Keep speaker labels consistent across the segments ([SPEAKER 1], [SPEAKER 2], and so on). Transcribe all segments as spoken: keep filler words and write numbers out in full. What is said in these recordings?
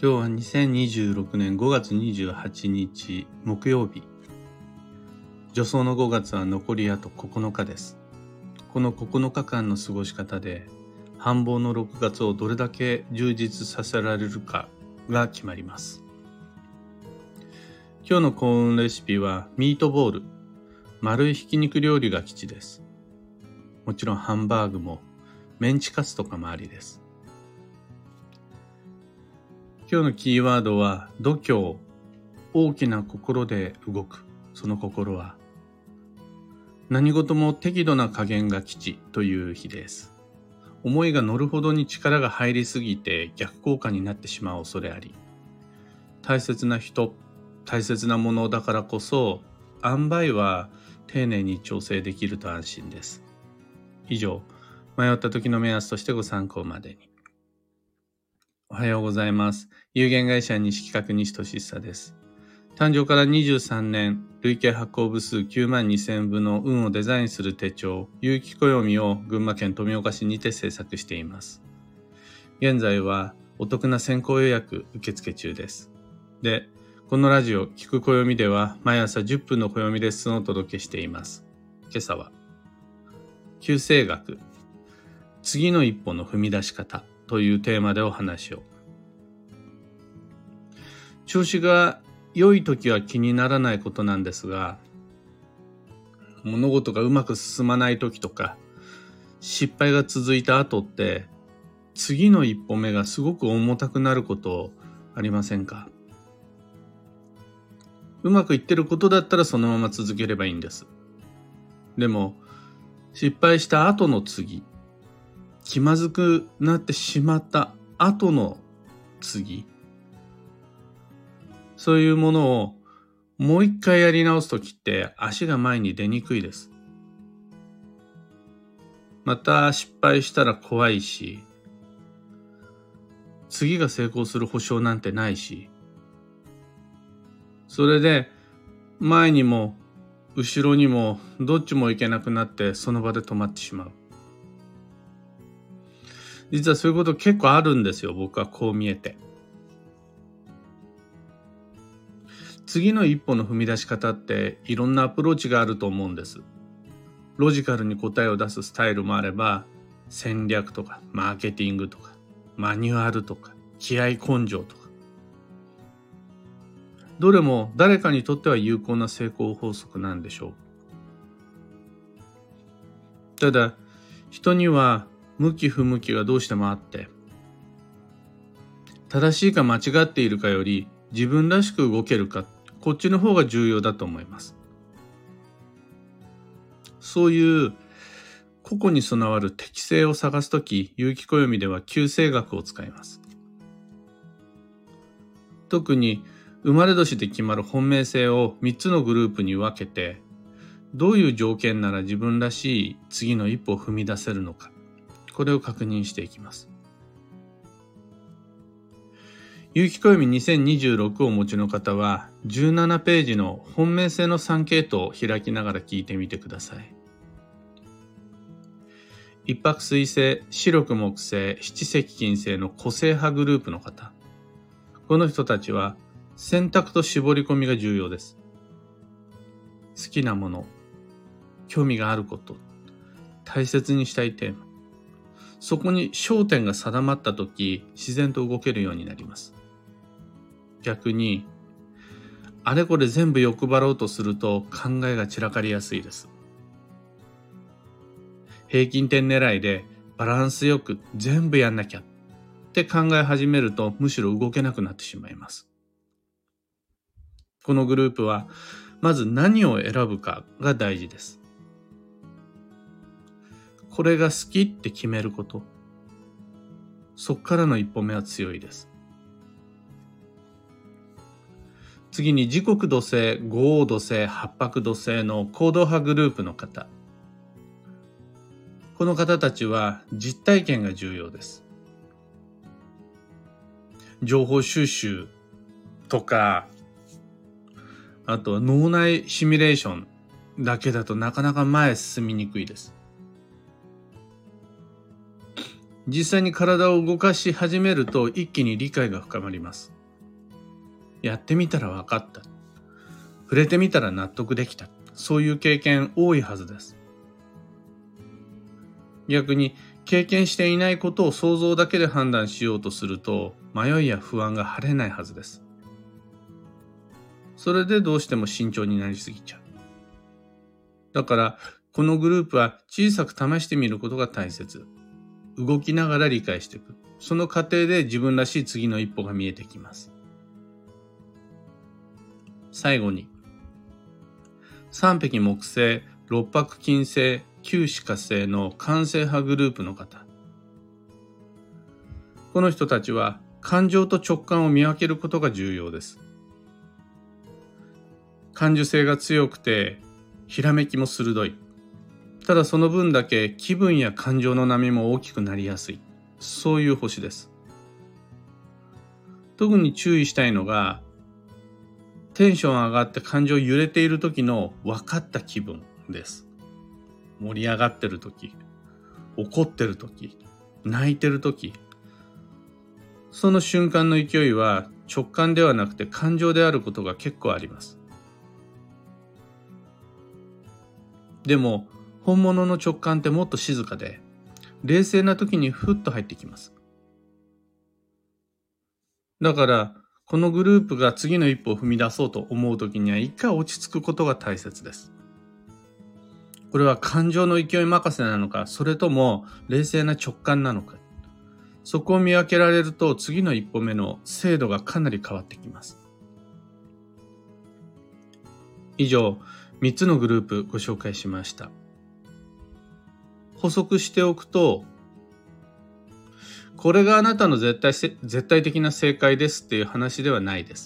[SPEAKER 1] 今日はにせんにじゅうろくねんごがつにじゅうはちにち木曜日。助走のごがつは残りあとここのかです。このここのかかんの過ごし方で繁忙のろくがつをどれだけ充実させられるかが決まります。今日の幸運レシピはミートボール、丸いひき肉料理が吉です。もちろんハンバーグもメンチカツとかもありです。今日のキーワードは度胸、大きな心で動く。その心は何事も適度な加減が吉という日です。思いが乗るほどに力が入りすぎて逆効果になってしまう恐れあり、大切な人、大切なものだからこそ塩梅は丁寧に調整できると安心です。以上、迷った時の目安としてご参考までに。おはようございます。有限会社西企画西俊久です。誕生からにじゅうさんねん、累計発行部数きゅうまんにせんぶの運をデザインする手帳、有機暦を群馬県富岡市にて制作しています。現在はお得な先行予約受付中です。で、このラジオ、聞く暦では毎朝じゅっぷんの暦レッスンをお届けしています。今朝は、九星学、次の一歩の踏み出し方というテーマでお話を。調子が良い時は気にならないことなんですが、物事がうまく進まない時とか、失敗が続いた後って、次の一歩目がすごく重たくなることありませんか？うまくいってることだったらそのまま続ければいいんです。でも、失敗した後の次、気まずくなってしまった後の次、そういうものをもう一回やり直すときって足が前に出にくいです。また失敗したら怖いし、次が成功する保証なんてないし、それで前にも後ろにもどっちも行けなくなってその場で止まってしまう。実はそういうこと結構あるんですよ。僕はこう見えて。次の一歩の踏み出し方っていろんなアプローチがあると思うんです。ロジカルに答えを出すスタイルもあれば、戦略とかマーケティングとかマニュアルとか気合根性とか、どれも誰かにとっては有効な成功法則なんでしょう。ただ人には向き不向きがどうしてもあって、正しいか間違っているかより自分らしく動けるか、こっちの方が重要だと思います。そういう個々に備わる適性を探すとき、有機暦では九星学を使います。特に生まれ年で決まる本命星をみっつのグループに分けて、どういう条件なら自分らしい次の一歩を踏み出せるのか、これを確認していきます。有機暦にせんにじゅうろくをお持ちの方はじゅうななページの本命星のさん系統を開きながら聞いてみてください。一泊水星、白く木星、七石金星の個性派グループの方。この人たちは選択と絞り込みが重要です。好きなもの、興味があること、大切にしたいテーマ。そこに焦点が定まったとき、自然と動けるようになります。逆に、あれこれ全部欲張ろうとすると考えが散らかりやすいです。平均点狙いでバランスよく全部やんなきゃって考え始めると、むしろ動けなくなってしまいます。このグループは、まず何を選ぶかが大事です。これが好きって決めること。そっからの一歩目は強いです。次に時刻土星、五黄土星、八白土星の行動派グループの方。この方たちは実体験が重要です。情報収集とか、あとは脳内シミュレーションだけだとなかなか前へ進みにくいです。 実際に体を動かし始めると一気に理解が深まります。やってみたら分かった。触れてみたら納得できた。そういう経験多いはずです。逆に経験していないことを想像だけで判断しようとすると迷いや不安が晴れないはずです。それでどうしても慎重になりすぎちゃう。だからこのグループは小さく試してみることが大切。動きながら理解していく。その過程で自分らしい次の一歩が見えてきます。最後に、三匹木星、六白金星、九死火星の完成派グループの方。この人たちは感情と直感を見分けることが重要です。感受性が強くて、ひらめきも鋭い。ただその分だけ気分や感情の波も大きくなりやすい。そういう星です。特に注意したいのが、テンション上がって感情揺れている時の分かった気分です。盛り上がってる時、怒ってる時、泣いてる時、その瞬間の勢いは直感ではなくて感情であることが結構あります。でも本物の直感ってもっと静かで、冷静な時にふっと入ってきます。だからこのグループが次の一歩を踏み出そうと思う時には一回落ち着くことが大切です。これは感情の勢い任せなのか、それとも冷静な直感なのか、そこを見分けられると次の一歩目の精度がかなり変わってきます。以上、みっつのグループご紹介しました。補足しておくと、これがあなたの絶対せ、絶対的な正解ですっていう話ではないです。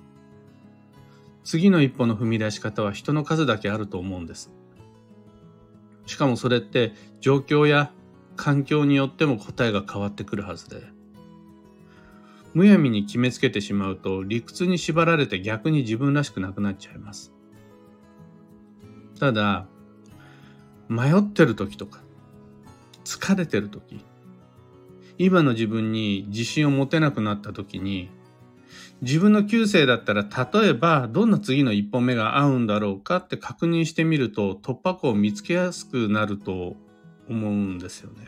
[SPEAKER 1] 次の一歩の踏み出し方は人の数だけあると思うんです。しかもそれって状況や環境によっても答えが変わってくるはずで、むやみに決めつけてしまうと理屈に縛られて逆に自分らしくなくなっちゃいます。ただ、迷ってる時とか疲れてる時、今の自分に自信を持てなくなった時に、自分の旧姓だったら例えばどんな次の一歩目が合うんだろうかって確認してみると突破口を見つけやすくなると思うんですよね。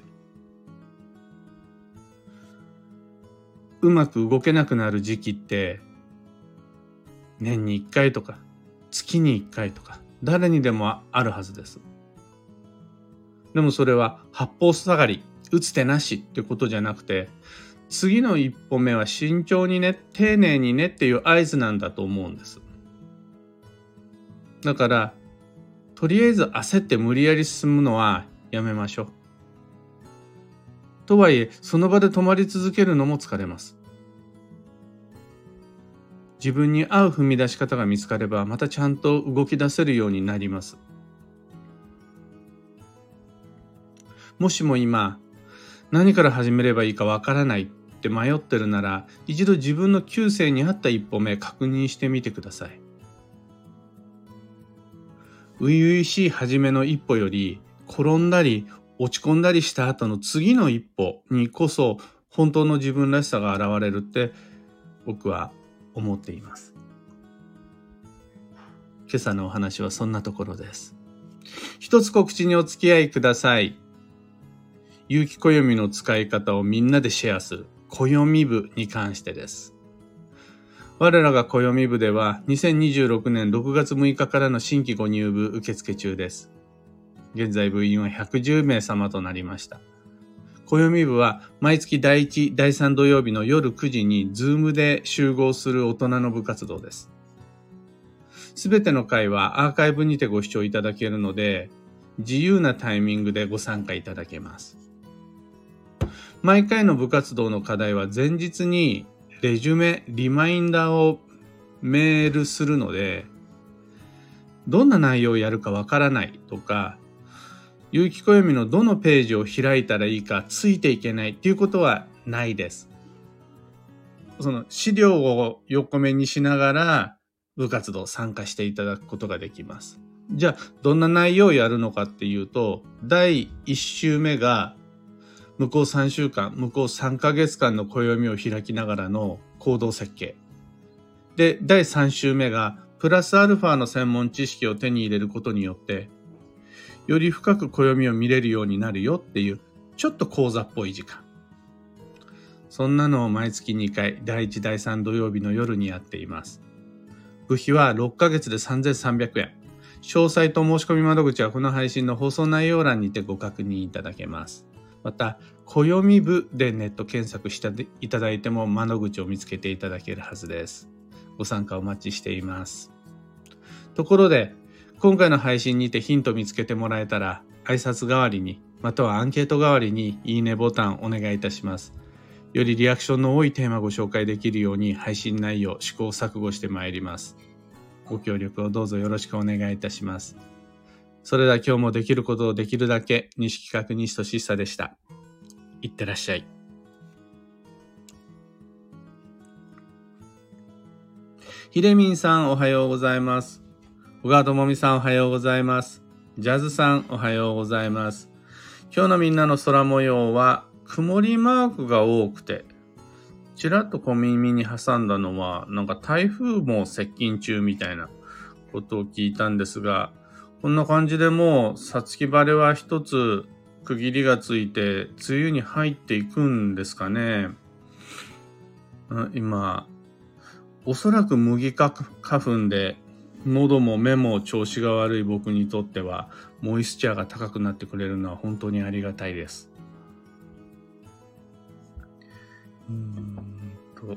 [SPEAKER 1] うまく動けなくなる時期って年にいっかいとか月にいっかいとか誰にでもあるはずです。でもそれは八方塞がり、打つ手なしってことじゃなくて、次の一歩目は慎重にね、丁寧にねっていう合図なんだと思うんです。だから、とりあえず焦って無理やり進むのはやめましょう。とはいえ、その場で止まり続けるのも疲れます。自分に合う踏み出し方が見つかれば、またちゃんと動き出せるようになります。もしも今、何から始めればいいかわからないって迷ってるなら、一度自分の旧姓に合った一歩目確認してみてください。初々しい初めの一歩より、転んだり落ち込んだりした後の次の一歩にこそ本当の自分らしさが現れるって僕は思っています。今朝のお話はそんなところです。一つ告知にお付き合いください。有機暦の使い方をみんなでシェアする暦部に関してです。我らが暦部ではにせんにじゅうろくねんろくがつむいかからの新規ご入部受付中です。現在部員はひゃくじゅうめい様となりました。暦部は毎月だいいち、だいさん土曜日の夜くじに Zoom で集合する大人の部活動です。すべての回はアーカイブにてご視聴いただけるので、自由なタイミングでご参加いただけます。毎回の部活動の課題は前日にレジュメ、リマインダーをメールするので、どんな内容をやるかわからないとか、有機暦のどのページを開いたらいいかついていけないっていうことはないです。その資料を横目にしながら部活動参加していただくことができます。じゃあどんな内容をやるのかっていうと、だいいっ週目が向こうさんしゅうかん、向こうさんかげつかんの暦を開きながらの行動設計。で、だいさん週目がプラスアルファの専門知識を手に入れることによって、より深く暦を見れるようになるよっていう、ちょっと講座っぽい時間。そんなのを毎月にかい、だいいち、だいさん土曜日の夜にやっています。部費はろっかげつでさんぜんさんびゃくえん。詳細と申し込み窓口はこの配信の放送内容欄にてご確認いただけます。また、暦部でネット検索していただいても窓口を見つけていただけるはずです。ご参加お待ちしています。ところで、今回の配信にてヒント見つけてもらえたら、挨拶代わりに、またはアンケート代わりにいいねボタンお願いいたします。よりリアクションの多いテーマをご紹介できるように配信内容、試行錯誤してまいります。ご協力をどうぞよろしくお願いいたします。それでは今日もできることをできるだけ、西企画西俊久でした。いってらっしゃい。ひでみんさんおはようございます。小川智美さんおはようございます。ジャズさんおはようございます。今日のみんなの空模様は曇りマークが多くて、ちらっと小耳に挟んだのはなんか台風も接近中みたいなことを聞いたんですが、こんな感じでもう五月晴れは一つ区切りがついて梅雨に入っていくんですかね。今おそらく麦花粉で喉も目も調子が悪い僕にとってはモイスチャーが高くなってくれるのは本当にありがたいです。うーんと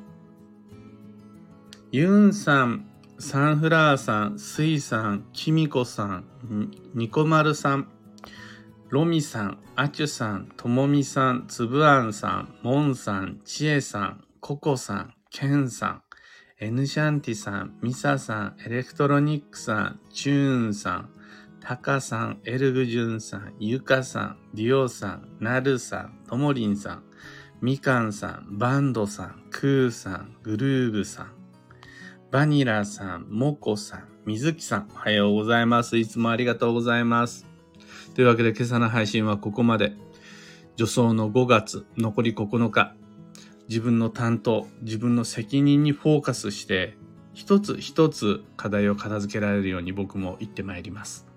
[SPEAKER 1] ユンさん、サンフラーさん、スイさん、キミコさん、ニコマルさん、ロミさん、アチュさん、ともみさん、つぶあんさん、モンさん、ちえさん、ココさん、ケンさん、エヌシャンティさん、ミサさん、エレクトロニックさん、チューンさん、タカさん、エルグジュンさん、ユカさん、デュオさん、ナルさん、ともりんさん、みかんさん、バンドさん、クーさん、グルーブさん、バニラさん、モコさん、みずきさん、おはようございます。いつもありがとうございます。というわけで今朝の配信はここまで。助走のごがつ、残りここのか。自分の担当、自分の責任にフォーカスして、一つ一つ課題を片付けられるように僕も行ってまいります。